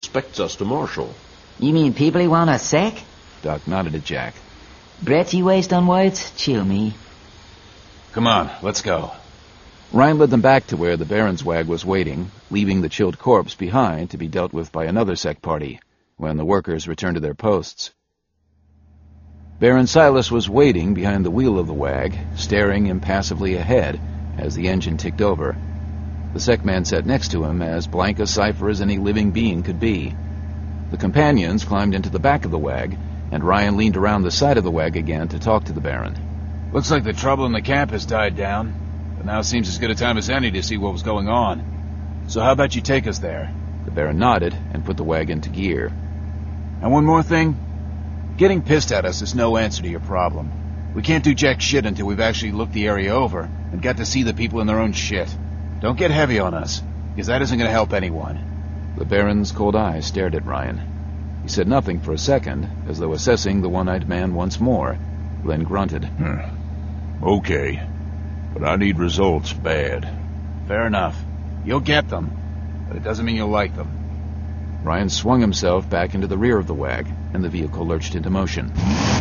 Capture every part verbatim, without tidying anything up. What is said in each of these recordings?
expects us to marshal. You mean people he want us sack? Doc nodded at Jack. Breath you waste on words? Chill me. Come on, let's go. Ryan led them back to where the Baron's wag was waiting, leaving the chilled corpse behind to be dealt with by another sect party, when the workers returned to their posts. Baron Silas was waiting behind the wheel of the wag, staring impassively ahead as the engine ticked over. The sect man sat next to him, as blank a cipher as any living being could be. The companions climbed into the back of the wag, and Ryan leaned around the side of the wag again to talk to the Baron. Looks like the trouble in the camp has died down, but now seems as good a time as any to see what was going on. So how about you take us there? The Baron nodded and put the wag into gear. And one more thing. Getting pissed at us is no answer to your problem. We can't do jack shit until we've actually looked the area over and got to see the people in their own shit. Don't get heavy on us, because that isn't going to help anyone. The Baron's cold eyes stared at Ryan. He said nothing for a second, as though assessing the one-eyed man once more, then grunted. Hmm. Okay, but I need results bad. Fair enough. You'll get them, but it doesn't mean you'll like them. Ryan swung himself back into the rear of the wag, and the vehicle lurched into motion.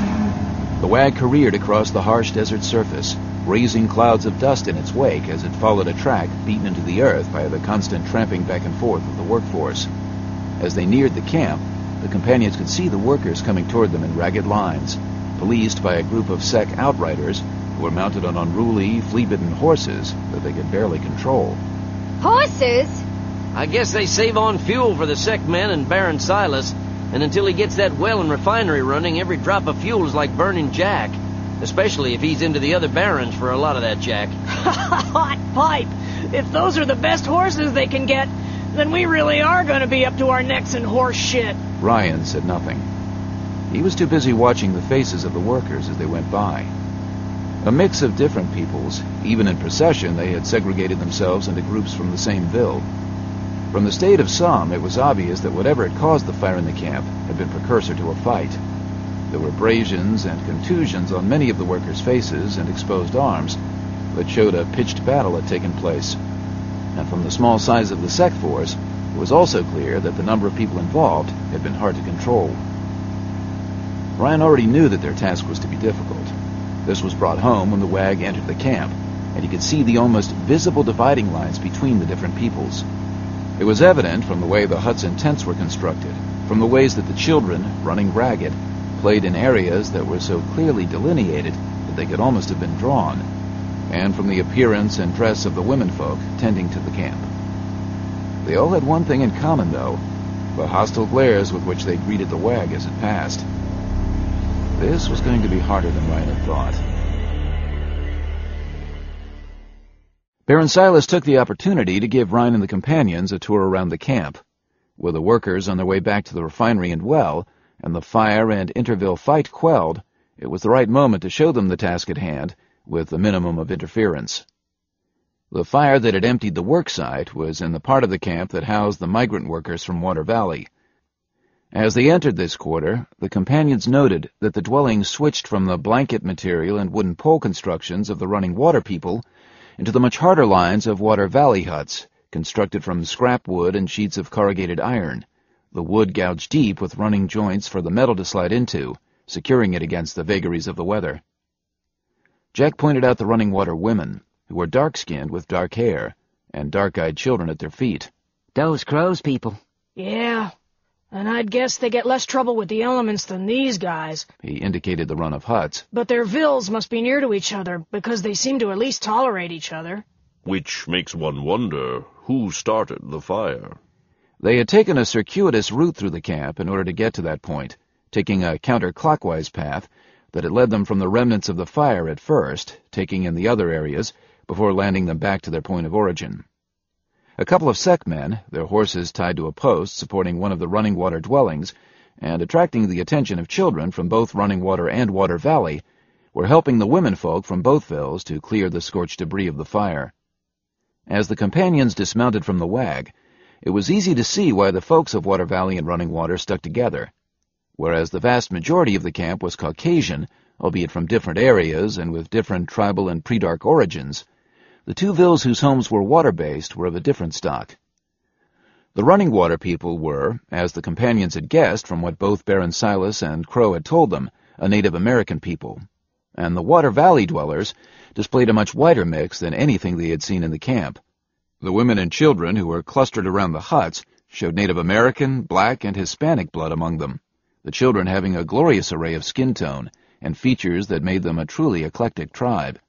The wag careered across the harsh desert surface, raising clouds of dust in its wake as it followed a track beaten into the earth by the constant tramping back and forth of the workforce. As they neared the camp, the companions could see the workers coming toward them in ragged lines, policed by a group of Sec outriders who were mounted on unruly, flea-bitten horses that they could barely control. Horses? I guess they save on fuel for the Sec men and Baron Silas, and until he gets that well and refinery running, every drop of fuel is like burning Jack, especially if he's into the other barons for a lot of that Jack. Hot pipe! If those are the best horses they can get, then we really are going to be up to our necks in horse shit. Ryan said nothing. He was too busy watching the faces of the workers as they went by. A mix of different peoples. Even in procession, they had segregated themselves into groups from the same ville. From the state of some, it was obvious that whatever had caused the fire in the camp had been precursor to a fight. There were abrasions and contusions on many of the workers' faces and exposed arms that showed a pitched battle had taken place. And from the small size of the sect force, it was also clear that the number of people involved had been hard to control. Ryan already knew that their task was to be difficult. This was brought home when the wag entered the camp, and he could see the almost visible dividing lines between the different peoples. It was evident from the way the huts and tents were constructed, from the ways that the children, running ragged, played in areas that were so clearly delineated that they could almost have been drawn, and from the appearance and dress of the womenfolk tending to the camp. They all had one thing in common, though, the hostile glares with which they greeted the wag as it passed. This was going to be harder than Ryan had thought. Baron Silas took the opportunity to give Ryan and the companions a tour around the camp. With the workers on their way back to the refinery and well, and the fire and interville fight quelled, it was the right moment to show them the task at hand, with the minimum of interference. The fire that had emptied the work site was in the part of the camp that housed the migrant workers from Water Valley. As they entered this quarter, the companions noted that the dwellings switched from the blanket material and wooden pole constructions of the running water people into the much harder lines of Water Valley huts, constructed from scrap wood and sheets of corrugated iron, the wood gouged deep with running joints for the metal to slide into, securing it against the vagaries of the weather. Jack pointed out the running water women, who were dark-skinned with dark hair, and dark-eyed children at their feet. Those Crow's people. Yeah, and I'd guess they get less trouble with the elements than these guys. He indicated the run of huts. But their vills must be near to each other, because they seem to at least tolerate each other. Which makes one wonder who started the fire. They had taken a circuitous route through the camp in order to get to that point, taking a counterclockwise path that had led them from the remnants of the fire at first, taking in the other areas, before landing them back to their point of origin. A couple of Sec men, their horses tied to a post supporting one of the running water dwellings, and attracting the attention of children from both Running Water and Water Valley, were helping the womenfolk from both villes to clear the scorched debris of the fire. As the companions dismounted from the wag, it was easy to see why the folks of Water Valley and Running Water stuck together. Whereas the vast majority of the camp was Caucasian, albeit from different areas and with different tribal and pre-dark origins, the two villes whose homes were water-based were of a different stock. The running water people were, as the companions had guessed from what both Baron Silas and Crow had told them, a Native American people, and the Water Valley dwellers displayed a much wider mix than anything they had seen in the camp. The women and children who were clustered around the huts showed Native American, black, and Hispanic blood among them, the children having a glorious array of skin tone and features that made them a truly eclectic tribe.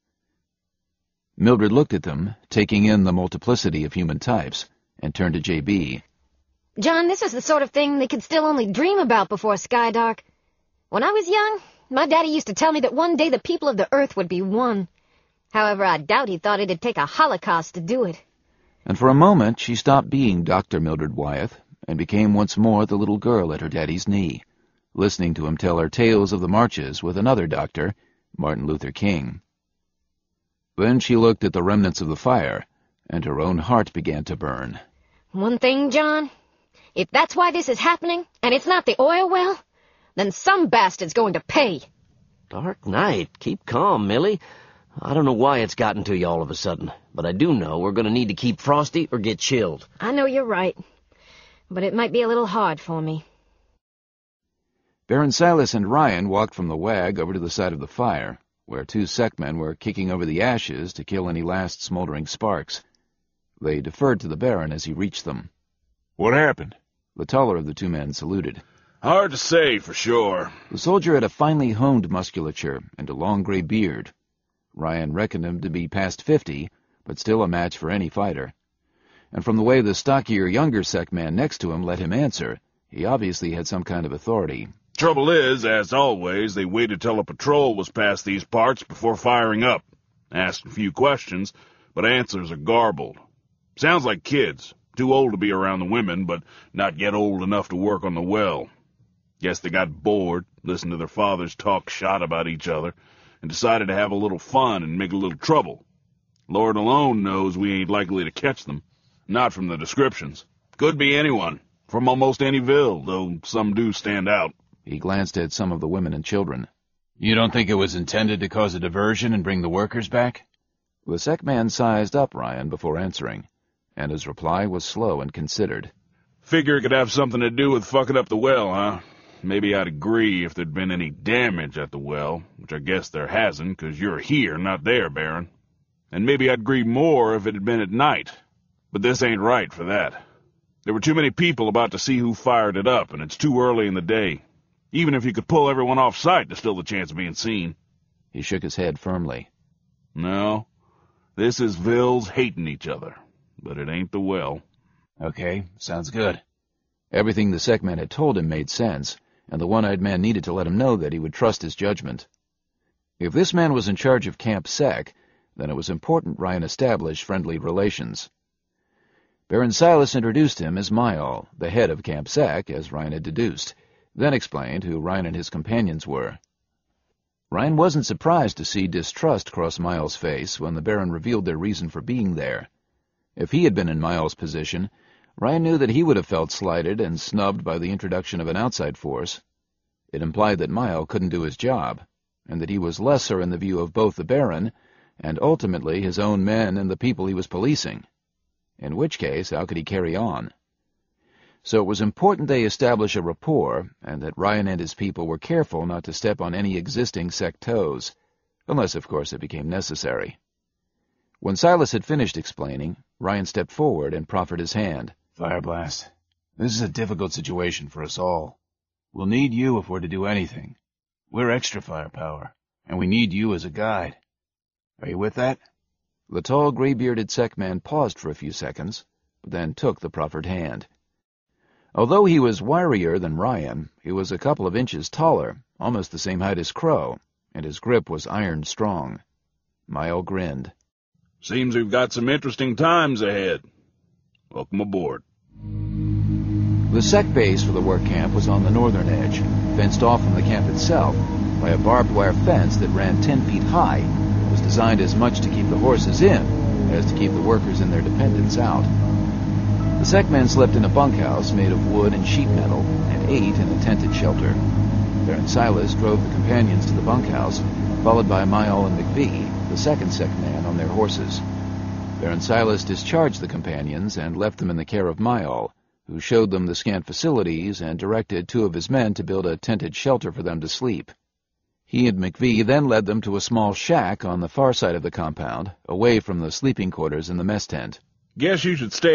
Mildred looked at them, taking in the multiplicity of human types, and turned to J B. John, this is the sort of thing they could still only dream about before Skydark. When I was young, my daddy used to tell me that one day the people of the Earth would be one. However, I doubt he thought it'd take a holocaust to do it. And for a moment she stopped being Doctor Mildred Wyeth and became once more the little girl at her daddy's knee, listening to him tell her tales of the marches with another doctor, Martin Luther King. Then she looked at the remnants of the fire, and her own heart began to burn. One thing, John, if that's why this is happening, and it's not the oil well, then some bastard's going to pay. Dark night. Keep calm, Millie. I don't know why it's gotten to you all of a sudden, but I do know we're going to need to keep frosty or get chilled. I know you're right, but it might be a little hard for me. Baron Silas and Ryan walked from the wag over to the side of the fire, where two Sekmen were kicking over the ashes to kill any last smoldering sparks. They deferred to the Baron as he reached them. What happened? The taller of the two men saluted. Hard to say for sure. The soldier had a finely honed musculature and a long gray beard. Ryan reckoned him to be past fifty, but still a match for any fighter. And from the way the stockier younger Sekman next to him let him answer, he obviously had some kind of authority. Trouble is, as always, they waited till a patrol was past these parts before firing up. Asked a few questions, but answers are garbled. Sounds like kids, too old to be around the women, but not yet old enough to work on the well. Guess they got bored, listened to their fathers talk shot about each other, and decided to have a little fun and make a little trouble. Lord alone knows we ain't likely to catch them. Not from the descriptions. Could be anyone, from almost any ville, though some do stand out. He glanced at some of the women and children. You don't think it was intended to cause a diversion and bring the workers back? The Sekman sized up Ryan before answering, and his reply was slow and considered. Figure it could have something to do with fucking up the well, huh? Maybe I'd agree if there'd been any damage at the well, which I guess there hasn't, 'cause you're here, not there, Baron. And maybe I'd agree more if it had been at night. But this ain't right for that. There were too many people about to see who fired it up, and it's too early in the day. Even if you could pull everyone off site, there's still the chance of being seen. He shook his head firmly. No, this is villes hating each other, but it ain't the well. Okay, sounds good. Everything the Sekman had told him made sense, and the one-eyed man needed to let him know that he would trust his judgment. If this man was in charge of Camp Sek, then it was important Ryan establish friendly relations. Baron Silas introduced him as Myal, the head of Camp Sek, as Ryan had deduced, then explained who Ryan and his companions were. Ryan wasn't surprised to see distrust cross Myal's face when the Baron revealed their reason for being there. If he had been in Myal's position, Ryan knew that he would have felt slighted and snubbed by the introduction of an outside force. It implied that Myal couldn't do his job, and that he was lesser in the view of both the Baron and ultimately his own men and the people he was policing. In which case, how could he carry on? So it was important they establish a rapport, and that Ryan and his people were careful not to step on any existing Sek toes, unless, of course, it became necessary. When Silas had finished explaining, Ryan stepped forward and proffered his hand. Fireblast, this is a difficult situation for us all. We'll need you if we're to do anything. We're extra firepower, and we need you as a guide. Are you with that? The tall, gray-bearded Sekman paused for a few seconds, but then took the proffered hand. Although he was wirier than Ryan, he was a couple of inches taller, almost the same height as Crow, and his grip was iron-strong. Myal grinned. Seems we've got some interesting times ahead. Welcome aboard. The Sek base for the work camp was on the northern edge, fenced off from the camp itself by a barbed wire fence that ran ten feet high and was designed as much to keep the horses in as to keep the workers and their dependents out. The Sekmen slept in a bunkhouse made of wood and sheet metal and ate in a tented shelter. Baron Silas drove the companions to the bunkhouse, followed by Myal and McBee, the second Sekman, on their horses. Baron Silas discharged the companions and left them in the care of Myal, who showed them the scant facilities and directed two of his men to build a tented shelter for them to sleep. He and McVee then led them to a small shack on the far side of the compound, away from the sleeping quarters in the mess tent. Guess you should stay